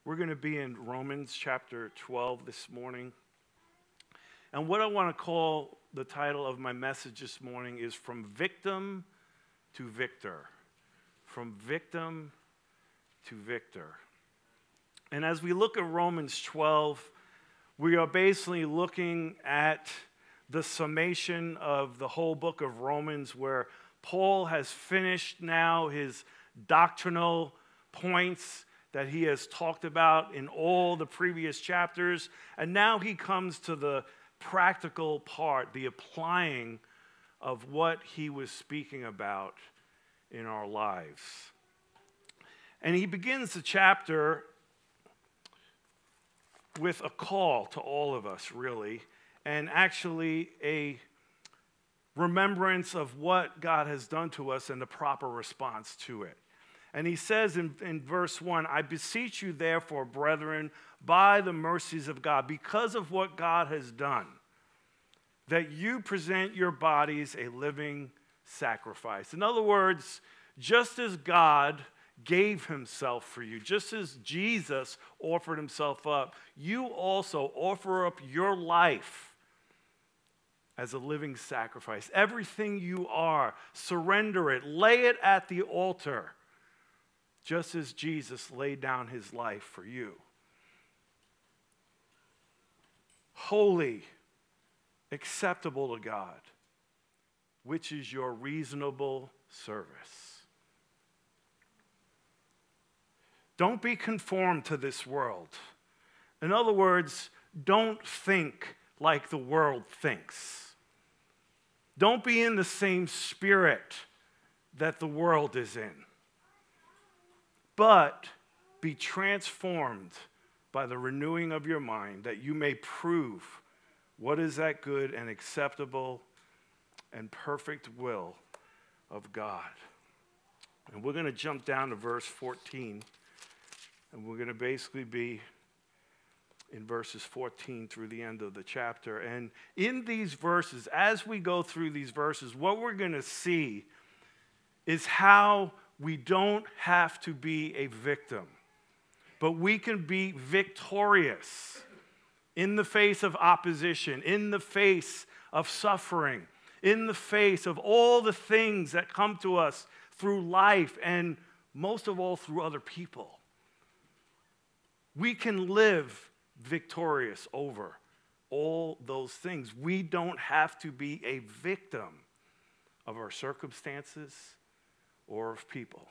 We're going to be in Romans chapter 12 this morning. And what I want to call the title of my message this morning is From Victim to Victor. From Victim to Victor. And as we look at Romans 12, we are basically looking at the summation of the whole book of Romans, where Paul has finished now his doctrinal points that he has talked about in all the previous chapters. And now he comes to the practical part, the applying of what he was speaking about in our lives. And he begins the chapter with a call to all of us, really, and actually a remembrance of what God has done to us and the proper response to it. And he says in verse 1, I beseech you therefore, brethren, by the mercies of God, because of what God has done, that you present your bodies a living sacrifice. In other words, just as God gave himself for you, just as Jesus offered himself up, you also offer up your life as a living sacrifice. Everything you are, surrender it, lay it at the altar, just as Jesus laid down his life for you. Holy, acceptable to God, which is your reasonable service. Don't be conformed to this world. In other words, don't think like the world thinks. Don't be in the same spirit that the world is in. But be transformed by the renewing of your mind, that you may prove what is that good and acceptable and perfect will of God. And we're going to jump down to verse 14. And we're going to basically be in verses 14 through the end of the chapter. And in these verses, as we go through these verses, what we're going to see is how we don't have to be a victim, but we can be victorious in the face of opposition, in the face of suffering, in the face of all the things that come to us through life and most of all through other people. We can live victorious over all those things. We don't have to be a victim of our circumstances or of people.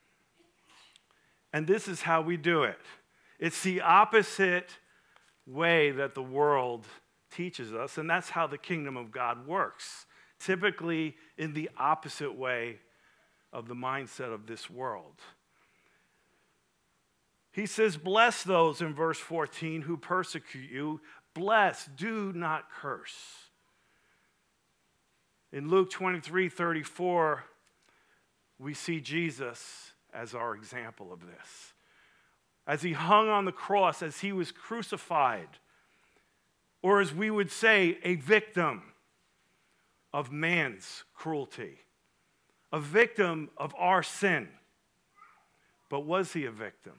And this is how we do it. It's the opposite way that the world teaches us, and that's how the kingdom of God works. Typically in the opposite way of the mindset of this world. He says, bless those in verse 14 who persecute you. Bless, do not curse. In Luke 23:34, we see Jesus as our example of this. As he hung on the cross, as he was crucified, or as we would say, a victim of man's cruelty, a victim of our sin. But was he a victim?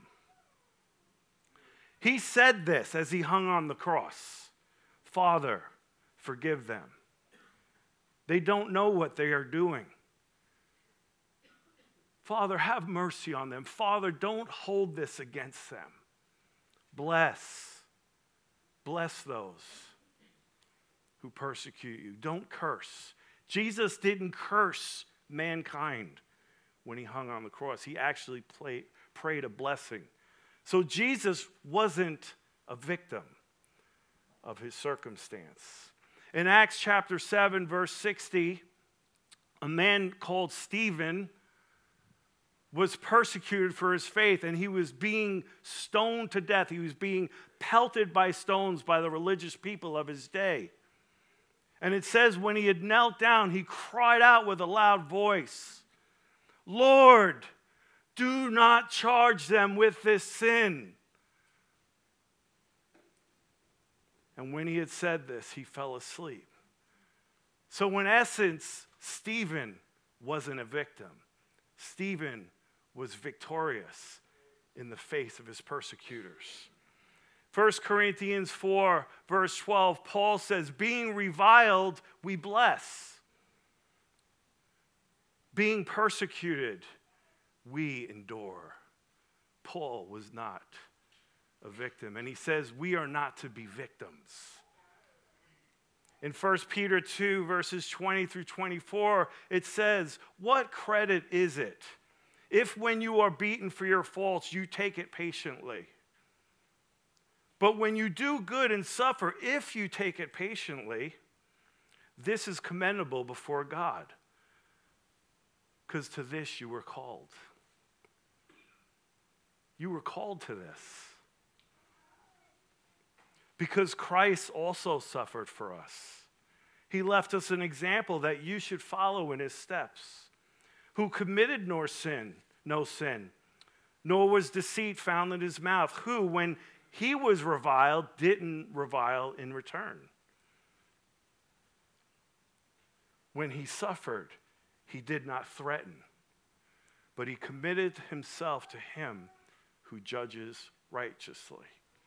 He said this as he hung on the cross. Father, forgive them. They don't know what they are doing. Father, have mercy on them. Father, don't hold this against them. Bless those who persecute you. Don't curse. Jesus didn't curse mankind when he hung on the cross. He actually prayed a blessing. So Jesus wasn't a victim of his circumstance. In Acts chapter 7, verse 60, a man called Stephen was persecuted for his faith, and he was being stoned to death. He was being pelted by stones by the religious people of his day. And it says when he had knelt down, he cried out with a loud voice, Lord, do not charge them with this sin. And when he had said this, he fell asleep. So in essence, Stephen wasn't a victim. Stephen was victorious in the face of his persecutors. 1 Corinthians 4, verse 12, Paul says, being reviled, we bless. Being persecuted, we endure. Paul was not a victim. And he says we are not to be victims. In 1 Peter 2, verses 20 through 24, it says, what credit is it if when you are beaten for your faults, you take it patiently? But when you do good and suffer, if you take it patiently, this is commendable before God. Because to this you were called. You were called to this. Because Christ also suffered for us. He left us an example that you should follow in his steps. Who committed no sin, nor was deceit found in his mouth. Who, when he was reviled, didn't revile in return. When he suffered, he did not threaten, but he committed himself to him who judges righteously.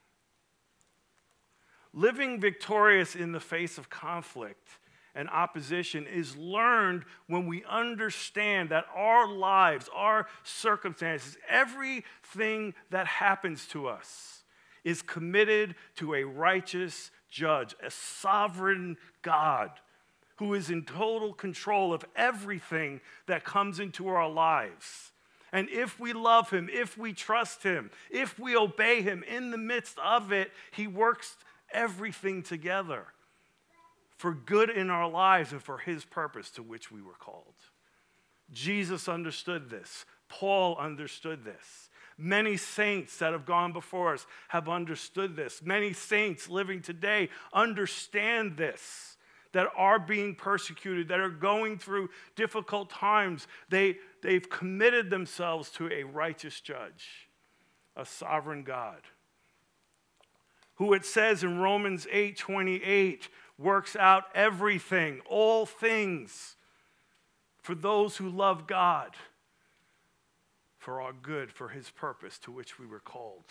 Living victorious in the face of conflict and opposition is learned when we understand that our lives, our circumstances, everything that happens to us is committed to a righteous judge, a sovereign God who is in total control of everything that comes into our lives. And if we love him, if we trust him, if we obey him in the midst of it, he works everything together for good in our lives and for his purpose to which we were called. Jesus understood this. Paul understood this. Many saints that have gone before us have understood this. Many saints living today understand this, that are being persecuted, that are going through difficult times. They've committed themselves to a righteous judge, a sovereign God, who it says in Romans 8:28 works out everything, all things, for those who love God, for our good, for his purpose to which we were called.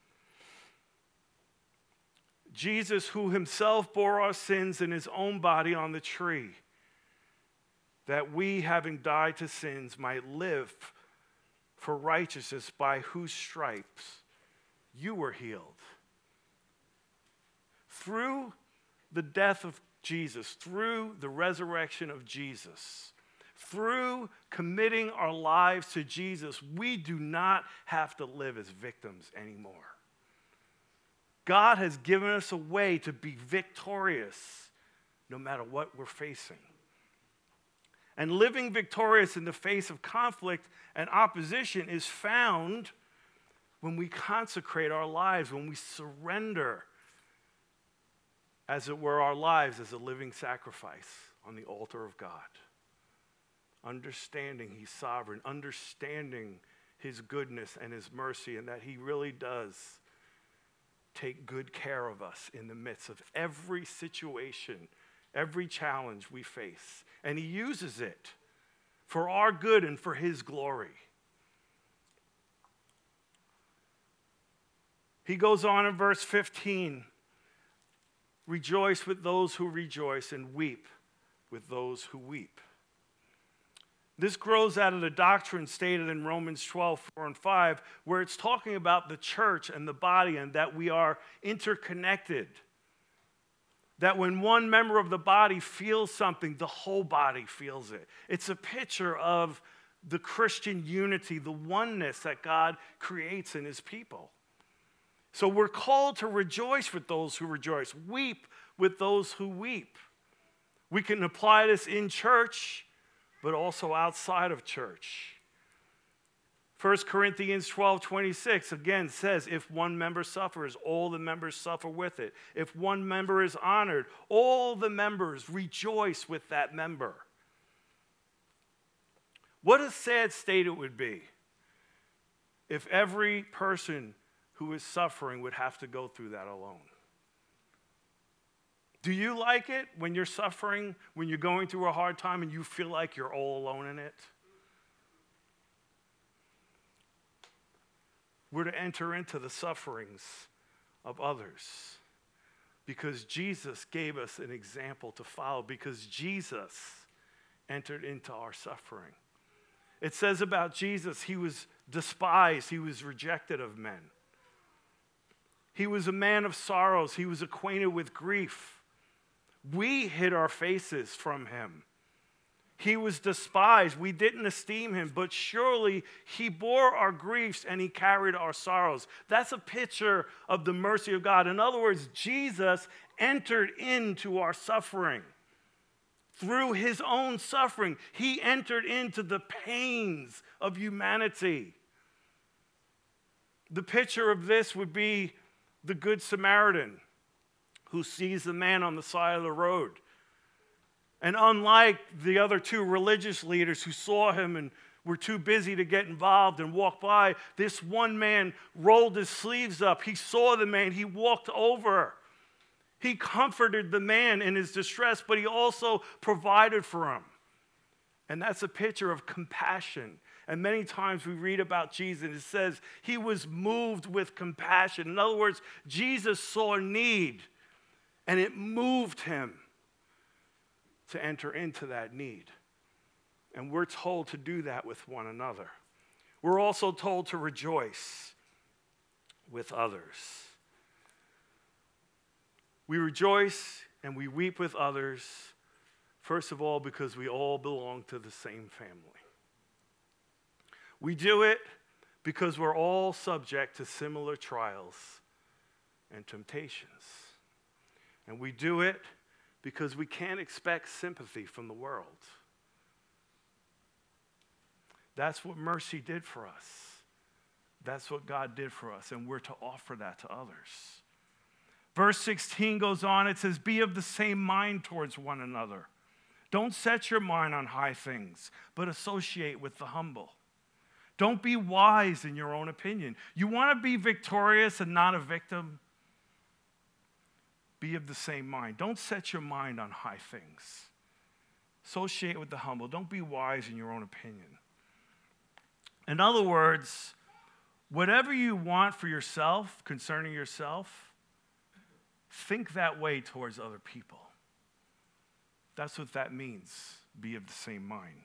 Jesus, who himself bore our sins in his own body on the tree, that we, having died to sins, might live for righteousness, by whose stripes you were healed. Through the death of Jesus, through the resurrection of Jesus, through committing our lives to Jesus, we do not have to live as victims anymore. God has given us a way to be victorious no matter what we're facing. And living victorious in the face of conflict and opposition is found when we consecrate our lives, when we surrender, as it were, our lives as a living sacrifice on the altar of God. Understanding he's sovereign, understanding his goodness and his mercy, and that he really does take good care of us in the midst of every situation, every challenge we face. And he uses it for our good and for his glory. He goes on in verse 15, rejoice with those who rejoice and weep with those who weep. This grows out of the doctrine stated in Romans 12:4-5, where it's talking about the church and the body and that we are interconnected. That when one member of the body feels something, the whole body feels it. It's a picture of the Christian unity, the oneness that God creates in his people. So we're called to rejoice with those who rejoice, weep with those who weep. We can apply this in church, but also outside of church. 1 Corinthians 12:26 again says, if one member suffers, all the members suffer with it. If one member is honored, all the members rejoice with that member. What a sad state it would be if every person who is suffering would have to go through that alone. Do you like it when you're suffering, when you're going through a hard time and you feel like you're all alone in it? We're to enter into the sufferings of others because Jesus gave us an example to follow, because Jesus entered into our suffering. It says about Jesus, he was despised, he was rejected of men. He was a man of sorrows, he was acquainted with grief. We hid our faces from him. He was despised, we didn't esteem him, but surely he bore our griefs and he carried our sorrows. That's a picture of the mercy of God. In other words, Jesus entered into our suffering. Through his own suffering, he entered into the pains of humanity. The picture of this would be the Good Samaritan who sees the man on the side of the road. And unlike the other two religious leaders who saw him and were too busy to get involved and walk by, this one man rolled his sleeves up. He saw the man. He walked over. He comforted the man in his distress, but he also provided for him. And that's a picture of compassion. And many times we read about Jesus, it says he was moved with compassion. In other words, Jesus saw a need, and it moved him to enter into that need. And we're told to do that with one another. We're also told to rejoice with others. We rejoice and we weep with others, first of all, because we all belong to the same family. We do it because we're all subject to similar trials and temptations. And we do it because we can't expect sympathy from the world. That's what mercy did for us. That's what God did for us, and we're to offer that to others. Verse 16 goes on, it says, be of the same mind towards one another. Don't set your mind on high things, but associate with the humble. Don't be wise in your own opinion. You want to be victorious and not a victim? Be of the same mind. Don't set your mind on high things. Associate with the humble. Don't be wise in your own opinion. In other words, whatever you want for yourself, concerning yourself, think that way towards other people. That's what that means, be of the same mind.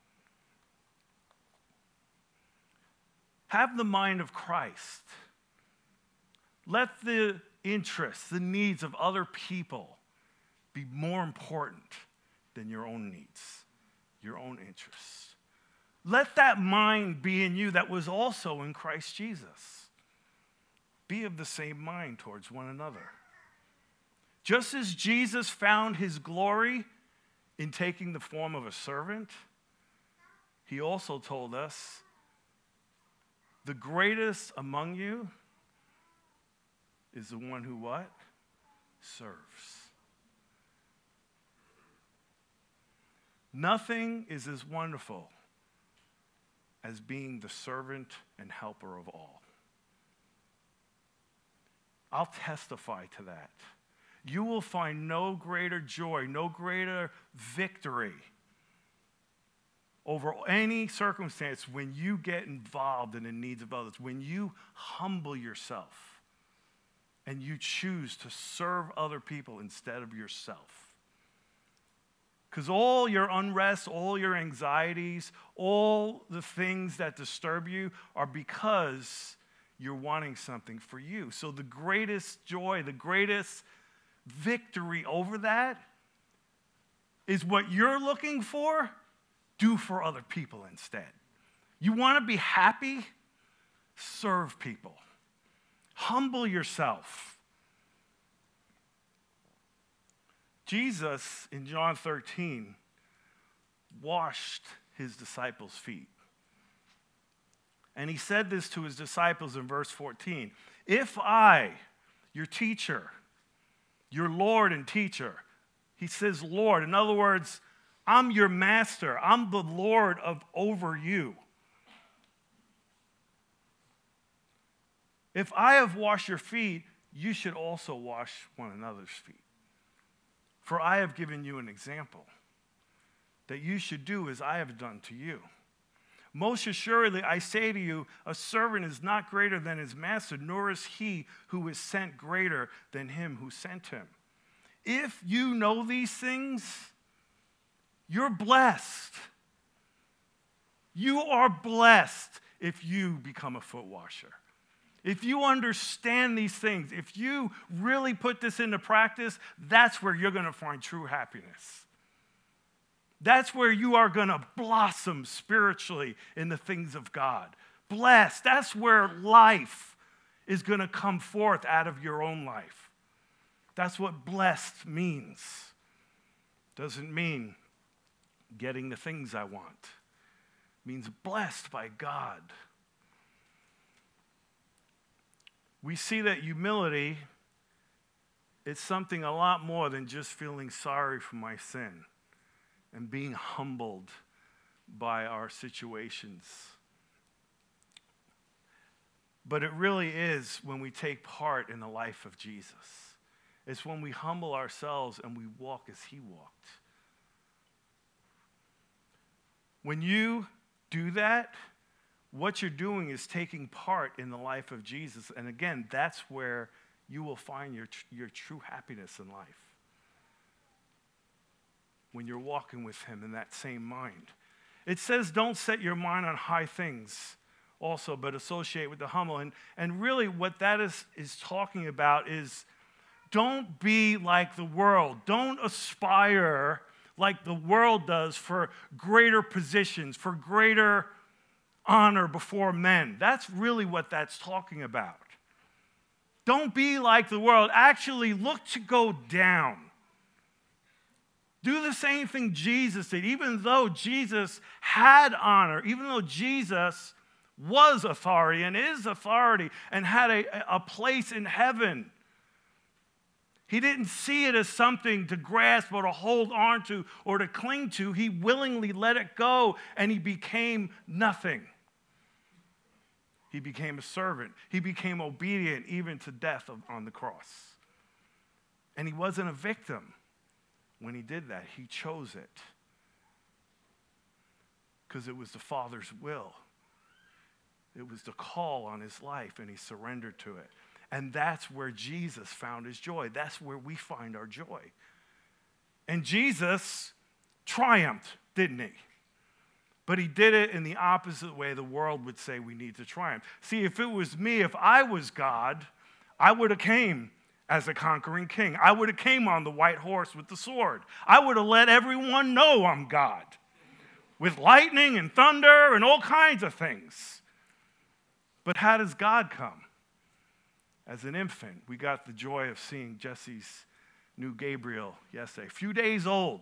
Have the mind of Christ. Let the interests, the needs of other people be more important than your own needs, your own interests. Let that mind be in you that was also in Christ Jesus. Be of the same mind towards one another. Just as Jesus found his glory in taking the form of a servant, he also told us, the greatest among you is the one who what? Serves. Nothing is as wonderful as being the servant and helper of all. I'll testify to that. You will find no greater joy, no greater victory over any circumstance when you get involved in the needs of others, when you humble yourself and you choose to serve other people instead of yourself. Because all your unrest, all your anxieties, all the things that disturb you are because you're wanting something for you. So the greatest joy, the greatest victory over that is what you're looking for, do for other people instead. You want to be happy? Serve people. Humble yourself. Jesus, in John 13, washed his disciples' feet. And he said this to his disciples in verse 14. If I, your teacher, your Lord and teacher, he says Lord. In other words, I'm your master. I'm the Lord over you. If I have washed your feet, you should also wash one another's feet. For I have given you an example that you should do as I have done to you. Most assuredly, I say to you, a servant is not greater than his master, nor is he who is sent greater than him who sent him. If you know these things, you're blessed. You are blessed if you become a foot washer. If you understand these things, if you really put this into practice, that's where you're going to find true happiness. That's where you are going to blossom spiritually in the things of God. Blessed. That's where life is going to come forth out of your own life. That's what blessed means. Doesn't mean getting the things I want. It means blessed by God. We see that humility is something a lot more than just feeling sorry for my sin and being humbled by our situations. But it really is when we take part in the life of Jesus. It's when we humble ourselves and we walk as he walked. When you do that, what you're doing is taking part in the life of Jesus. And again, that's where you will find your true happiness in life. When you're walking with him in that same mind. It says, don't set your mind on high things also, but associate with the humble. And really what that is talking about is don't be like the world. Don't aspire like the world does for greater positions, for greater honor before men. That's really what that's talking about. Don't be like the world. Actually, look to go down. Do the same thing Jesus did. Even though Jesus had honor, even though Jesus was authority and is authority and had a place in heaven, he didn't see it as something to grasp or to hold on to or to cling to. He willingly let it go, and he became nothing. He became a servant. He became obedient even to death on the cross. And he wasn't a victim. When he did that, he chose it because it was the Father's will. It was the call on his life, and he surrendered to it. And that's where Jesus found his joy. That's where we find our joy. And Jesus triumphed, didn't he? But he did it in the opposite way the world would say we need to triumph. See, if it was me, if I was God, I would have came as a conquering king. I would have came on the white horse with the sword. I would have let everyone know I'm God with lightning and thunder and all kinds of things. But how does God come? As an infant, we got the joy of seeing Jesse's new Gabriel yesterday, a few days old.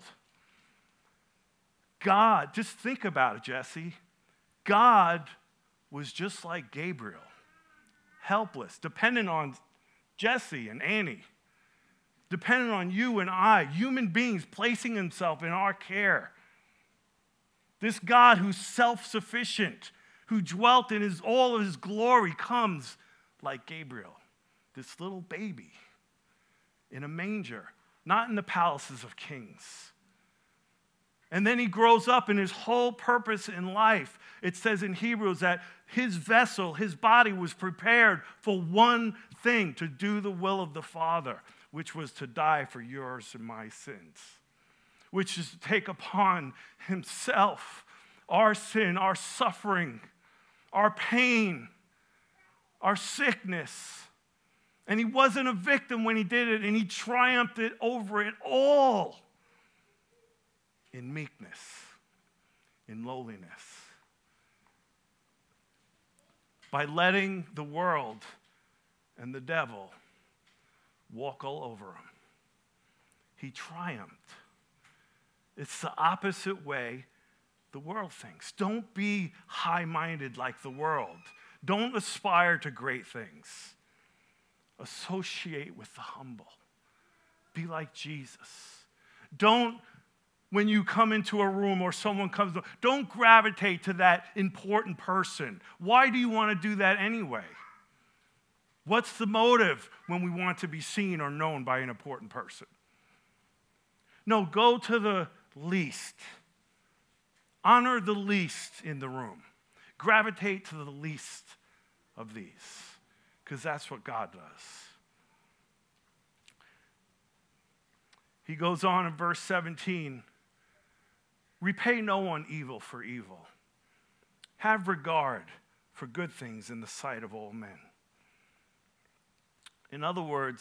God, just think about it, Jesse. God was just like Gabriel, helpless, dependent on Jesse and Annie, dependent on you and I, human beings placing himself in our care. This God who's self-sufficient, who dwelt in all of his glory, comes like Gabriel, this little baby in a manger, not in the palaces of kings. And then he grows up, and his whole purpose in life, it says in Hebrews that his vessel, his body was prepared for one thing, to do the will of the Father, which was to die for yours and my sins, which is to take upon himself our sin, our suffering, our pain, our sickness. And he wasn't a victim when he did it, and he triumphed it over it all. In meekness, in lowliness, by letting the world and the devil walk all over him. He triumphed. It's the opposite way the world thinks. Don't be high-minded like the world. Don't aspire to great things. Associate with the humble. Be like Jesus. Don't, when you come into a room or someone comes, don't gravitate to that important person. Why do you want to do that anyway? What's the motive when we want to be seen or known by an important person? No, go to the least. Honor the least in the room. Gravitate to the least of these, because that's what God does. He goes on in verse 17, repay no one evil for evil. Have regard for good things in the sight of all men. In other words,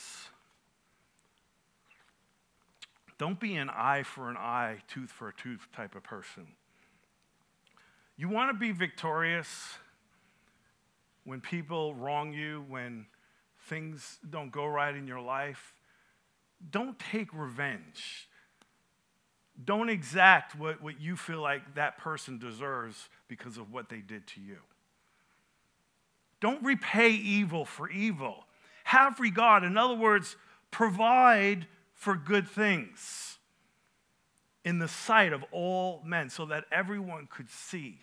don't be an eye for an eye, tooth for a tooth type of person. You want to be victorious when people wrong you, when things don't go right in your life. Don't take revenge. Don't exact what you feel like that person deserves because of what they did to you. Don't repay evil for evil. Have regard. In other words, provide for good things in the sight of all men so that everyone could see.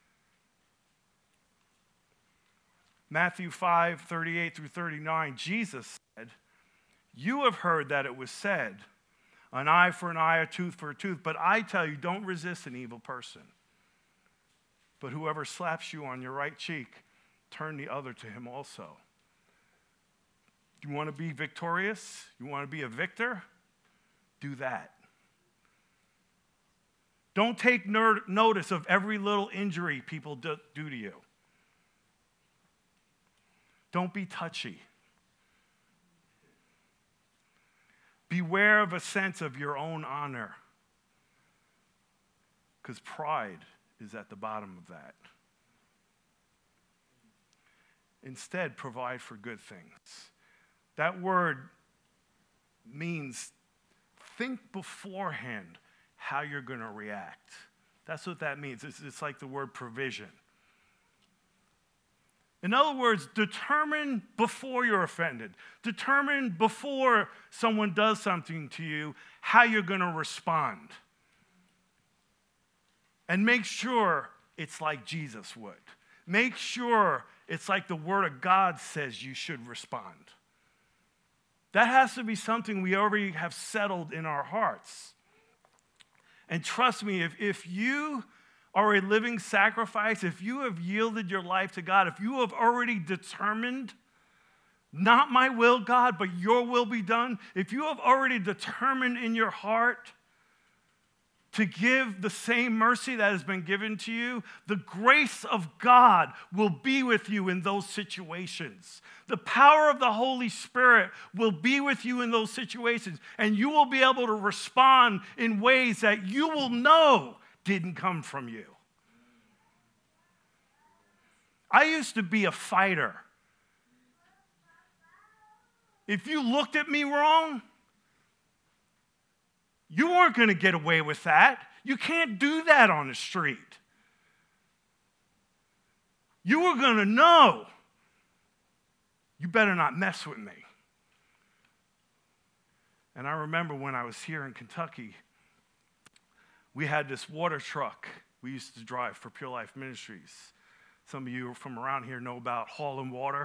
Matthew 5:38 through 39, Jesus said, you have heard that it was said, an eye for an eye, a tooth for a tooth. But I tell you, don't resist an evil person. But whoever slaps you on your right cheek, turn the other to him also. You want to be victorious? You want to be a victor? Do that. Don't take notice of every little injury people do to you. Don't be touchy. Beware of a sense of your own honor, because pride is at the bottom of that. Instead, provide for good things. That word means think beforehand how you're going to react. That's what that means. It's like the word provision. In other words, determine before you're offended. Determine before someone does something to you how you're going to respond. And make sure it's like Jesus would. Make sure it's like the Word of God says you should respond. That has to be something we already have settled in our hearts. And trust me, if you are a living sacrifice, if you have yielded your life to God, if you have already determined, not my will, God, but your will be done, if you have already determined in your heart to give the same mercy that has been given to you, the grace of God will be with you in those situations. The power of the Holy Spirit will be with you in those situations, and you will be able to respond in ways that you will know didn't come from you. I used to be a fighter. If you looked at me wrong, you weren't going to get away with that. You can't do that on the street. You were going to know. You better not mess with me. And I remember when I was here in Kentucky, we had this water truck we used to drive for Pure Life Ministries. Some of you from around here know about hauling water.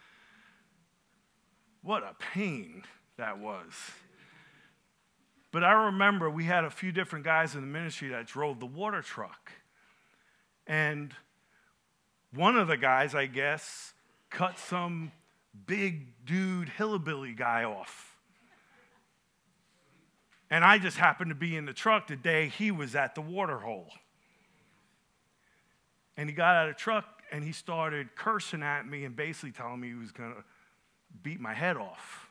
What a pain that was. But I remember we had a few different guys in the ministry that drove the water truck. And one of the guys, I guess, cut some big dude hillbilly guy off. And I just happened to be in the truck the day he was at the water hole. And he got out of the truck and he started cursing at me and basically telling me he was going to beat my head off.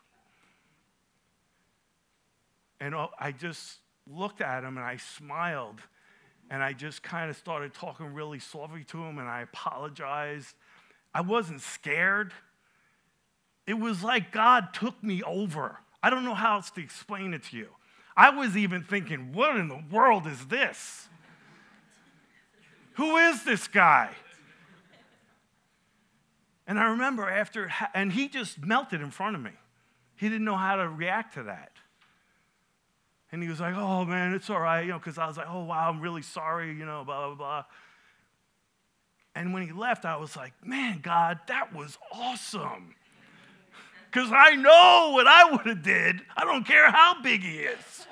And I just looked at him and I smiled and I just kind of started talking really softly to him and I apologized. I wasn't scared. It was like God took me over. I don't know how else to explain it to you. I was even thinking, what in the world is this? Who is this guy? And I remember and he just melted in front of me. He didn't know how to react to that. And he was like, oh, man, it's all right, because I was like, oh, wow, I'm really sorry, blah, blah, blah. And when he left, I was like, man, God, that was awesome. Because I know what I would have did. I don't care how big he is.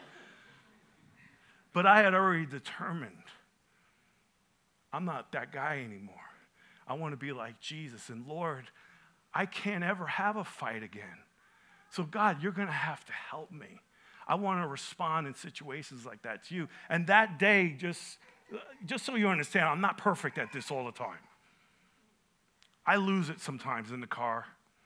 But I had already determined I'm not that guy anymore. I want to be like Jesus. And Lord, I can't ever have a fight again. So God, you're going to have to help me. I want to respond in situations like that to you. And that day, just so you understand, I'm not perfect at this all the time. I lose it sometimes in the car.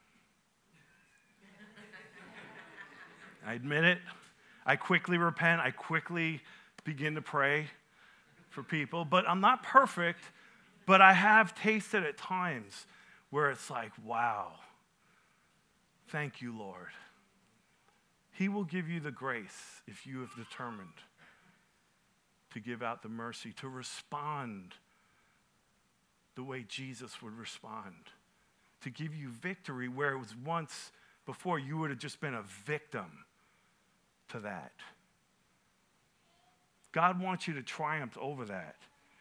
I admit it. I quickly repent. I quickly begin to pray for people. But I'm not perfect, but I have tasted at times where it's like, wow, thank you, Lord. He will give you the grace if you have determined to give out the mercy, to respond the way Jesus would respond, to give you victory where it was once before you would have just been a victim to that. God wants you to triumph over that.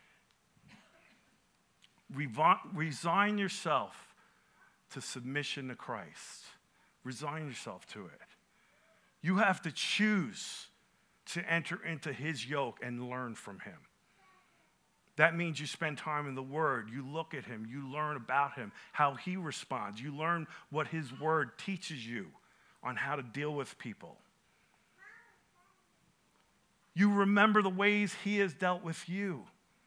Resign yourself to submission to Christ. Resign yourself to it. You have to choose to enter into his yoke and learn from him. That means you spend time in the Word. You look at him. You learn about him, how he responds. You learn what his Word teaches you on how to deal with people. You remember the ways he has dealt with you.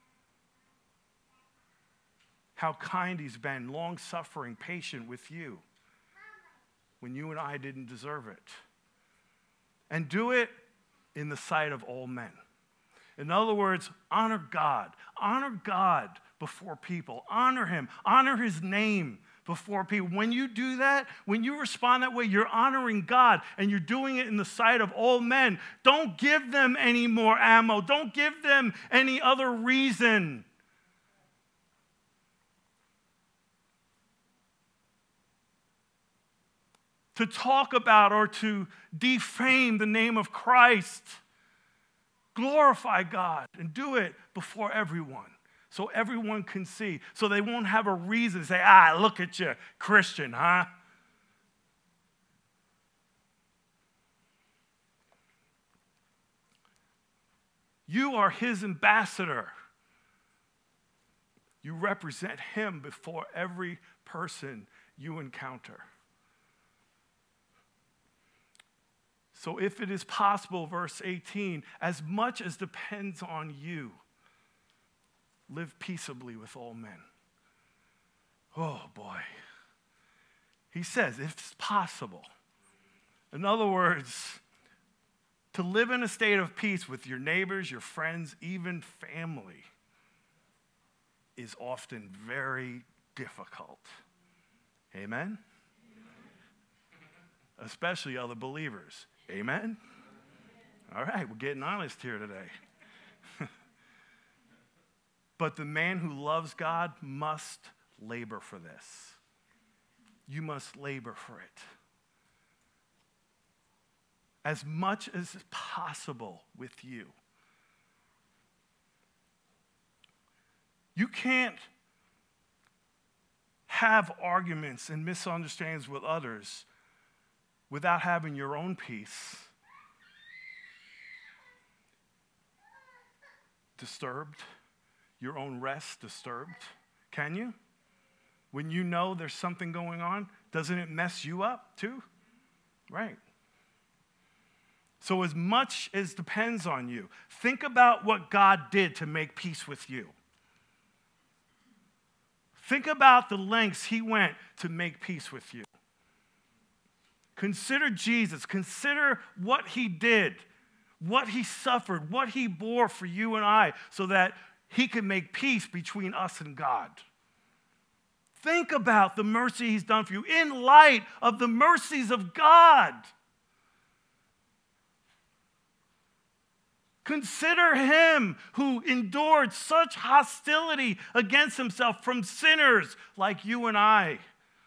How kind he's been, long-suffering, patient with you when you and I didn't deserve it. And do it in the sight of all men. In other words, honor God. Honor God before people. Honor him. Honor his name before people. When you do that, when you respond that way, you're honoring God and you're doing it in the sight of all men. Don't give them any more ammo. Don't give them any other reason to talk about or to defame the name of Christ. Glorify God and do it before everyone so everyone can see, so they won't have a reason to say, look at you, Christian, huh? You are his ambassador. You represent him before every person you encounter. So if it is possible, verse 18, as much as depends on you, live peaceably with all men. Oh, boy. He says, if it's possible. In other words, to live in a state of peace with your neighbors, your friends, even family is often very difficult. Amen? Especially other believers. Amen? All right, we're getting honest here today. But the man who loves God must labor for this. You must labor for it. As much as possible with you. You can't have arguments and misunderstandings with others without having your own peace disturbed, your own rest disturbed. Can you? When you know there's something going on, doesn't it mess you up too? Right. So as much as depends on you, think about what God did to make peace with you. Think about the lengths he went to make peace with you. Consider Jesus. Consider what he did, what he suffered, what he bore for you and I so that he could make peace between us and God. Think about the mercy he's done for you in light of the mercies of God. Consider him who endured such hostility against himself from sinners like you and I.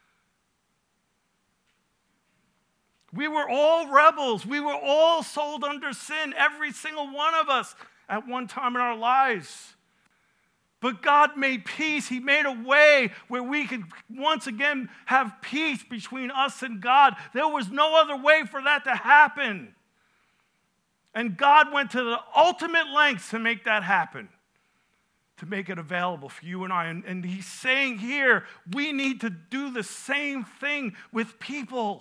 We were all rebels. We were all sold under sin, every single one of us at one time in our lives. But God made peace. He made a way where we could once again have peace between us and God. There was no other way for that to happen. And God went to the ultimate lengths to make that happen. to make it available for you and I. And he's saying here, we need to do the same thing with people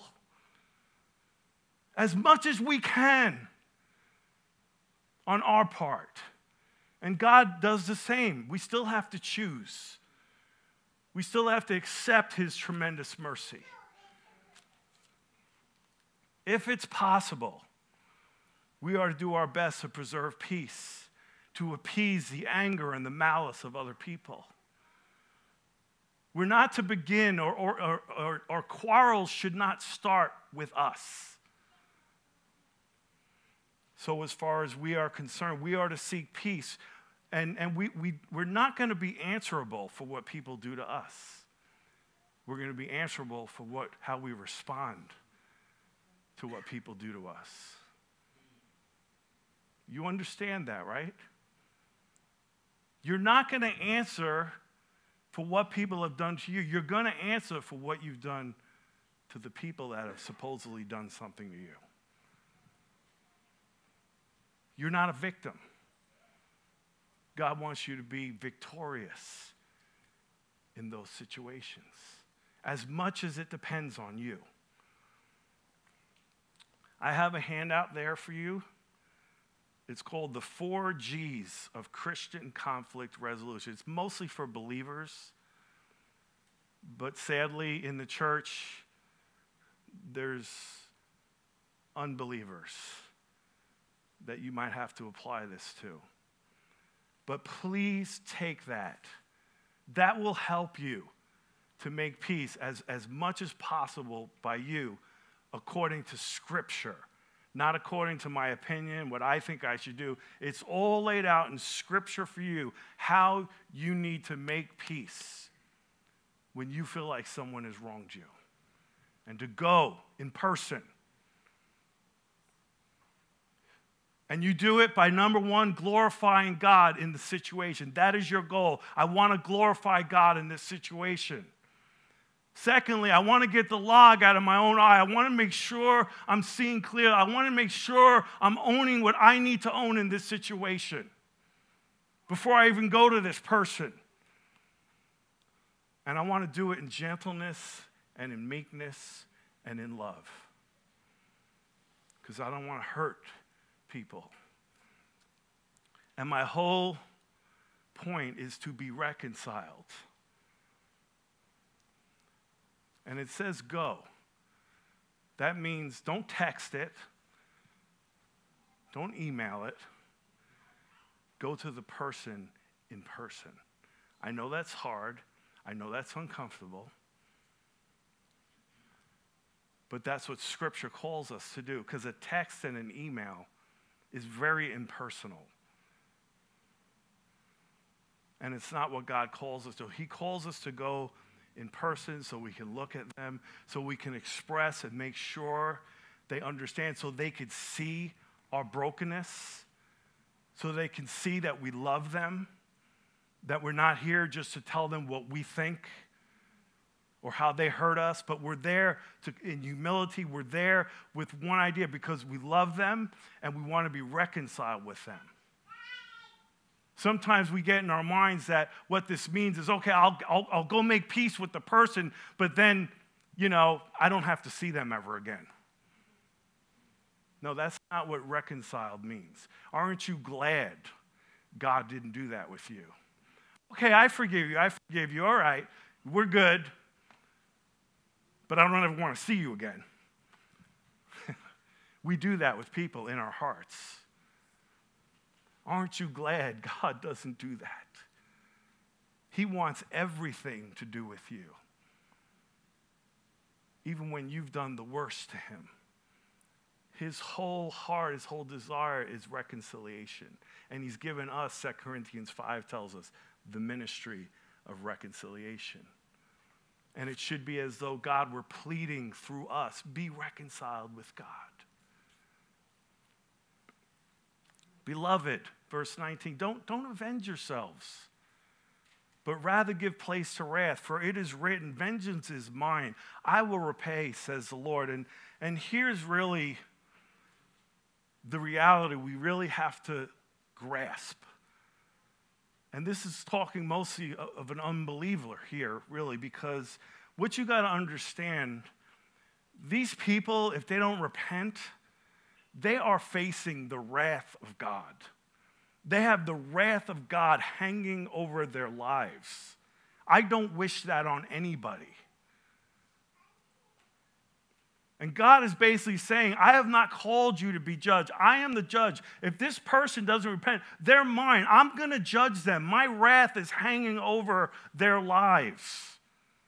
as much as we can on our part. And God does the same. We still have to choose. We still have to accept his tremendous mercy. If it's possible, we are to do our best to preserve peace, to appease the anger and the malice of other people. We're not to begin, or quarrels should not start with us. So as far as we are concerned, we are to seek peace. And we're not going to be answerable for what people do to us. We're going to be answerable for how we respond to what people do to us. You understand that, right? You're not going to answer for what people have done to you. You're going to answer for what you've done to the people that have supposedly done something to you. You're not a victim. God wants you to be victorious in those situations, as much as it depends on you. I have a handout there for you. It's called the 4 G's of Christian Conflict Resolution. It's mostly for believers, but sadly in the church, there's unbelievers that you might have to apply this to. But please take that. That will help you to make peace as much as possible by you according to Scripture, not according to my opinion, what I think I should do. It's all laid out in Scripture for you, how you need to make peace when you feel like someone has wronged you. And to go in person. And you do it by, number one, glorifying God in the situation. That is your goal. I want to glorify God in this situation. Secondly, I want to get the log out of my own eye. I want to make sure I'm seeing clear. I want to make sure I'm owning what I need to own in this situation before I even go to this person. And I want to do it in gentleness and in meekness and in love. Because I don't want to hurt people. And my whole point is to be reconciled. And it says go. That means don't text it. Don't email it. Go to the person in person. I know that's hard. I know that's uncomfortable. But that's what Scripture calls us to do, because a text and an email is very impersonal. And it's not what God calls us to. He calls us to go in person so we can look at them, so we can express and make sure they understand, so they could see our brokenness, so they can see that we love them, that we're not here just to tell them what we think or how they hurt us, but we're there in humility. We're there with one idea, because we love them and we want to be reconciled with them. Sometimes we get in our minds that what this means is, okay, I'll go make peace with the person, but then, I don't have to see them ever again. No, that's not what reconciled means. Aren't you glad God didn't do that with you? Okay, I forgive you. All right, we're good. But I don't ever want to see you again. We do that with people in our hearts. Aren't you glad God doesn't do that? He wants everything to do with you, even when you've done the worst to him. His whole heart, his whole desire is reconciliation. And he's given us, 2 Corinthians 5 tells us, the ministry of reconciliation. And it should be as though God were pleading through us, be reconciled with God. Beloved, verse 19, don't avenge yourselves, but rather give place to wrath, for it is written, vengeance is mine, I will repay, says the Lord. And here's really the reality we really have to grasp. And this is talking mostly of an unbeliever here, really, because what you got to understand, these people, if they don't repent, they are facing the wrath of God. They have the wrath of God hanging over their lives. I don't wish that on anybody. And God is basically saying, I have not called you to be judge. I am the judge. If this person doesn't repent, they're mine. I'm going to judge them. My wrath is hanging over their lives.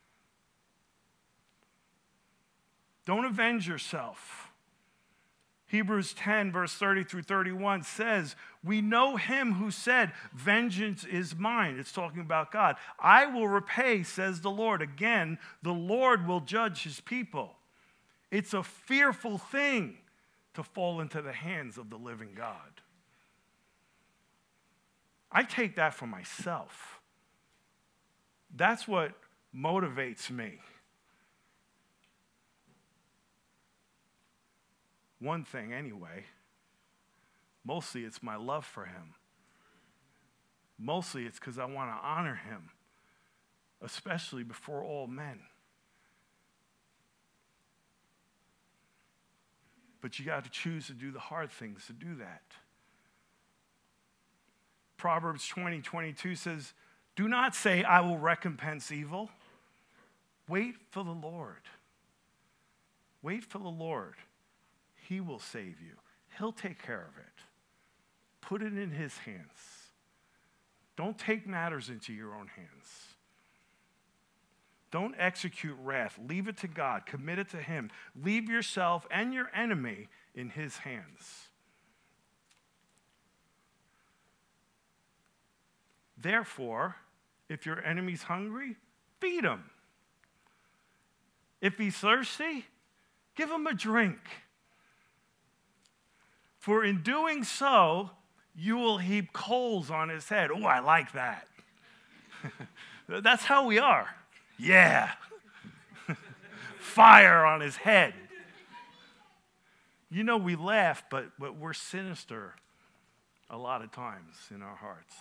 Don't avenge yourself. Hebrews 10, verse 30 through 31 says, we know him who said, vengeance is mine. It's talking about God. I will repay, says the Lord. Again, the Lord will judge his people. It's a fearful thing to fall into the hands of the living God. I take that for myself. That's what motivates me. One thing anyway, mostly it's my love for him. Mostly it's because I want to honor him, especially before all men. But you got to choose to do the hard things to do that. Proverbs 20:22 says, do not say, I will recompense evil. Wait for the Lord. Wait for the Lord. He will save you. He'll take care of it. Put it in his hands. Don't take matters into your own hands. Don't execute wrath. Leave it to God. Commit it to him. Leave yourself and your enemy in his hands. Therefore, if your enemy's hungry, feed him. If he's thirsty, give him a drink. For in doing so, you will heap coals on his head. Oh, I like that. That's how we are. Yeah. Fire on his head. You know, we laugh, but we're sinister a lot of times in our hearts.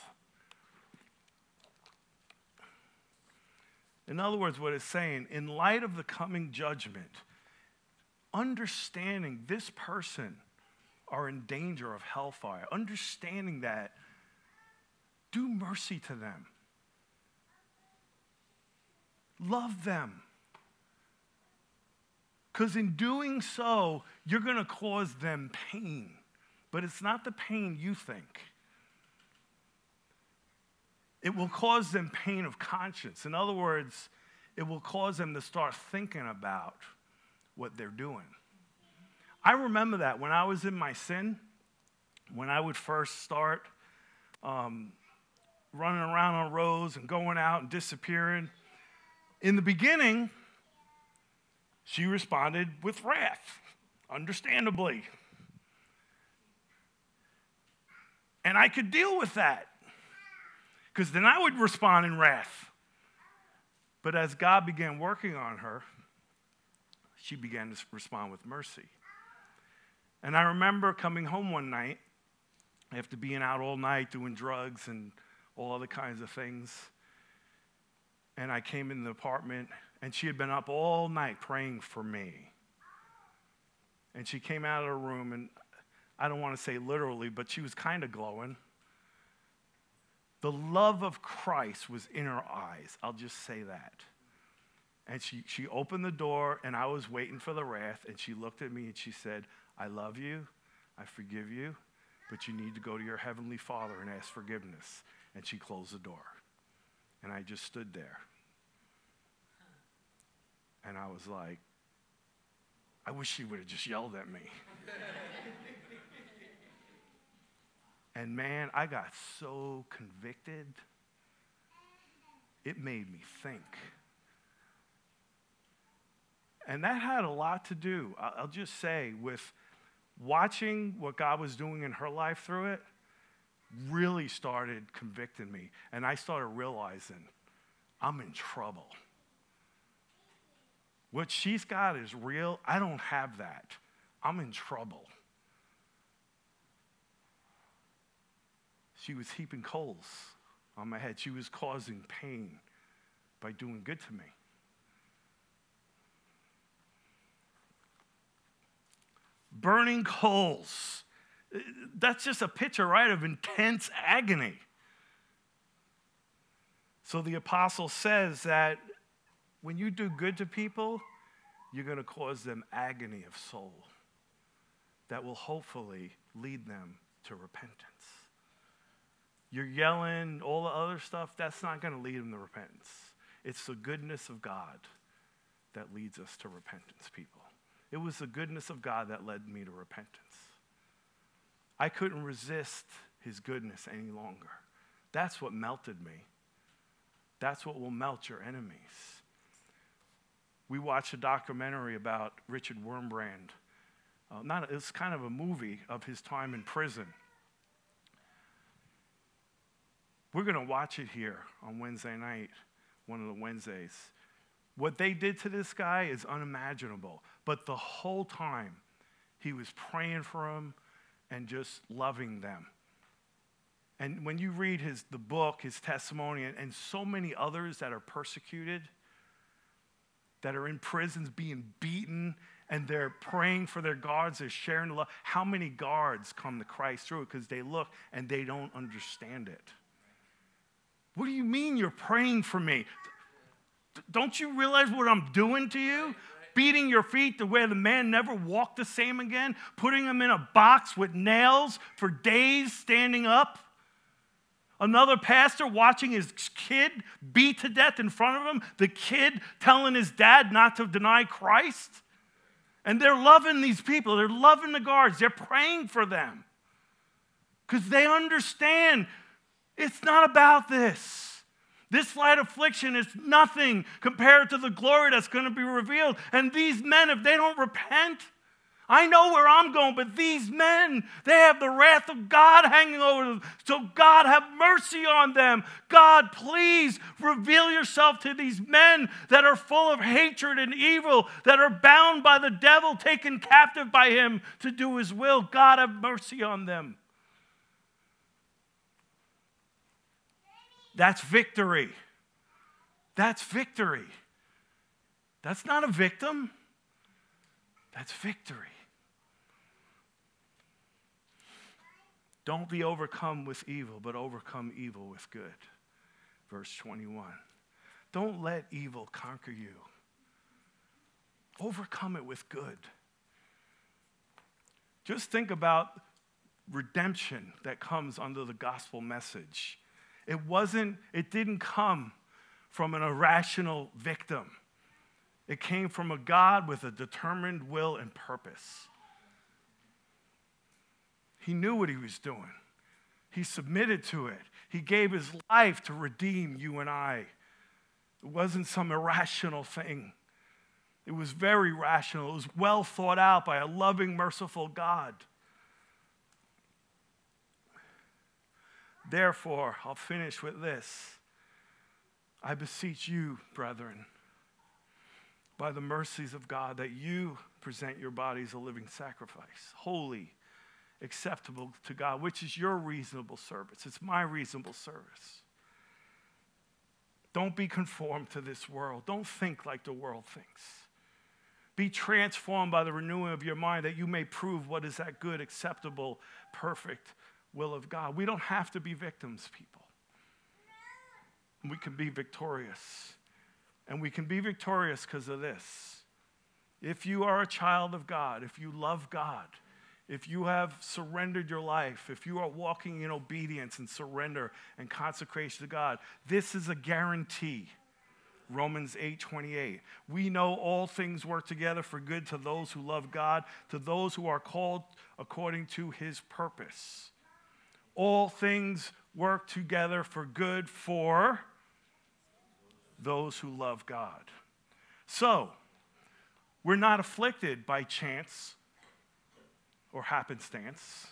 In other words, what it's saying, in light of the coming judgment, understanding this person are in danger of hellfire, understanding that, do mercy to them. Love them. Because in doing so, you're going to cause them pain. But it's not the pain you think. It will cause them pain of conscience. In other words, it will cause them to start thinking about what they're doing. I remember that when I was in my sin, when I would first start running around on roads and going out and disappearing. In the beginning, she responded with wrath, understandably. And I could deal with that, because then I would respond in wrath. But as God began working on her, she began to respond with mercy. And I remember coming home one night, after being out all night doing drugs and all other kinds of things. And I came in the apartment, and she had been up all night praying for me. And she came out of her room, and I don't want to say literally, but she was kind of glowing. The love of Christ was in her eyes. I'll just say that. And she opened the door, and I was waiting for the wrath, and she looked at me, and she said, I love you, I forgive you, but you need to go to your heavenly Father and ask forgiveness. And she closed the door. And I just stood there. And I was like, I wish she would have just yelled at me. And man, I got so convicted. It made me think. And that had a lot to do, I'll just say, with watching what God was doing in her life through it, really started convicting me. And I started realizing I'm in trouble. What she's got is real. I don't have that. I'm in trouble. She was heaping coals on my head. She was causing pain by doing good to me. Burning coals. That's just a picture, right, of intense agony. So the apostle says that when you do good to people, you're going to cause them agony of soul that will hopefully lead them to repentance. You're yelling, all the other stuff, that's not going to lead them to repentance. It's the goodness of God that leads us to repentance, people. It was the goodness of God that led me to repentance. I couldn't resist his goodness any longer. That's what melted me. That's what will melt your enemies. We watched a documentary about Richard Wurmbrand. It's kind of a movie of his time in prison. We're going to watch it here on Wednesday night, one of the Wednesdays. What they did to this guy is unimaginable. But the whole time, he was praying for him and just loving them. And when you read the book, his testimony, and so many others that are persecuted, that are in prisons being beaten, and they're praying for their guards, they're sharing the love. How many guards come to Christ through it? Because they look and they don't understand it. What do you mean you're praying for me? Don't you realize what I'm doing to you? Beating your feet to where the man never walked the same again? Putting him in a box with nails for days standing up? Another pastor watching his kid beat to death in front of him, the kid telling his dad not to deny Christ. And they're loving these people. They're loving the guards. They're praying for them because they understand it's not about this. This light affliction is nothing compared to the glory that's going to be revealed. And these men, if they don't repent, I know where I'm going, but these men, they have the wrath of God hanging over them. So God, have mercy on them. God, please reveal yourself to these men that are full of hatred and evil, that are bound by the devil, taken captive by him to do his will. God, have mercy on them. That's victory. That's victory. That's not a victim. That's victory. Don't be overcome with evil, but overcome evil with good. Verse 21. Don't let evil conquer you. Overcome it with good. Just think about redemption that comes under the gospel message. It didn't come from an irrational victim. It came from a God with a determined will and purpose. He knew what he was doing. He submitted to it. He gave his life to redeem you and I. It wasn't some irrational thing. It was very rational. It was well thought out by a loving, merciful God. Therefore, I'll finish with this. I beseech you, brethren, by the mercies of God, that you present your bodies a living sacrifice, holy, acceptable to God, which is your reasonable service. It's my reasonable service. Don't be conformed to this world. Don't think like the world thinks. Be transformed by the renewing of your mind, that you may prove what is that good, acceptable, perfect will of God. We don't have to be victims, people. We can be victorious. And we can be victorious because of this. If you are a child of God, if you love God, if you have surrendered your life, if you are walking in obedience and surrender and consecration to God, this is a guarantee. Romans 8:28. We know all things work together for good to those who love God, to those who are called according to his purpose. All things work together for good for those who love God. So, we're not afflicted by chance or happenstance,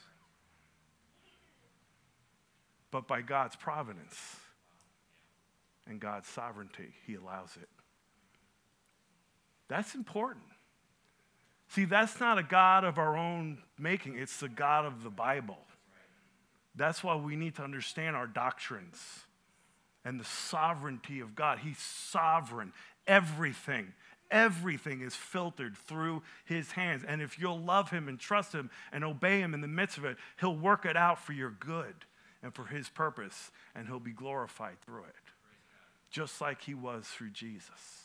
but by God's providence and God's sovereignty. He allows it. That's important. See, that's not a God of our own making. It's the God of the Bible. That's why we need to understand our doctrines. and the sovereignty of God. He's sovereign. Everything is filtered through his hands. And if you'll love him and trust him and obey him in the midst of it, he'll work it out for your good and for his purpose, and he'll be glorified through it, just like he was through Jesus.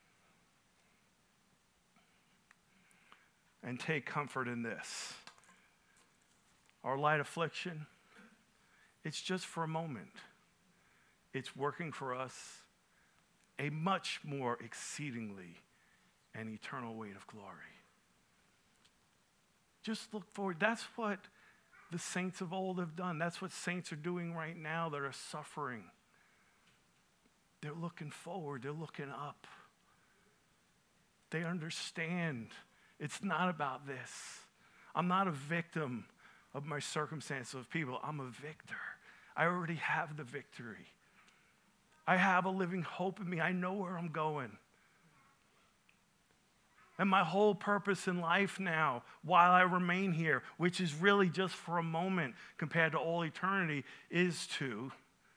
And take comfort in this. Our light affliction, it's just for a moment. It's working for us a much more exceedingly and eternal weight of glory. Just look forward. That's what the saints of old have done. That's what saints are doing right now that are suffering. They're looking forward. They're looking up. They understand it's not about this. I'm not a victim of my circumstances of people. I'm a victor. I already have the victory. I have a living hope in me. I know where I'm going. And my whole purpose in life now, while I remain here, which is really just for a moment compared to all eternity, is to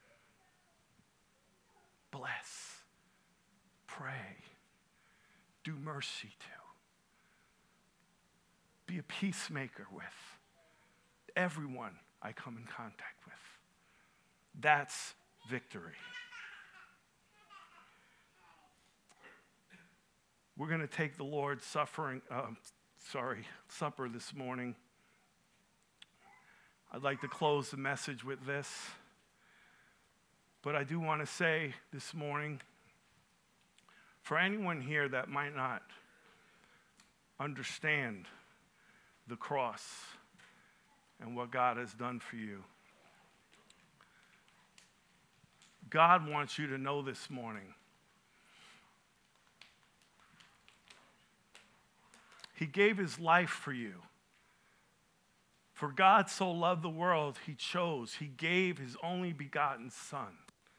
bless, pray, do mercy to, be a peacemaker with everyone I come in contact with. That's victory. We're going to take the Lord's Supper this morning. I'd like to close the message with this. But I do want to say this morning, for anyone here that might not understand the cross and what God has done for you, God wants you to know this morning, he gave his life for you. For God so loved the world, he gave his only begotten Son.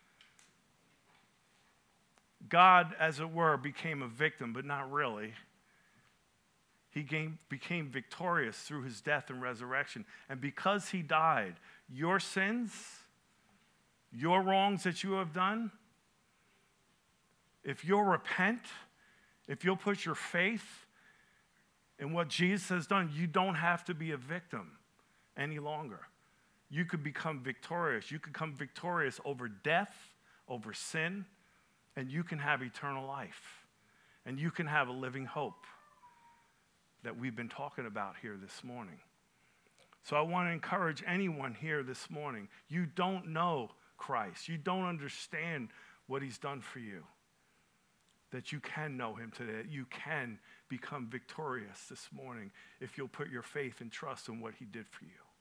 God, as it were, became a victim, but not really. He became victorious through his death and resurrection. And because he died, your sins, your wrongs that you have done, if you'll repent, if you'll put your faith in what Jesus has done, you don't have to be a victim any longer. You could become victorious. You could become victorious over death, over sin, and you can have eternal life. And you can have a living hope that we've been talking about here this morning. So I want to encourage anyone here this morning. You don't know Christ. You don't understand what he's done for you. That you can know him today. That you can become victorious this morning if you'll put your faith and trust in what he did for you.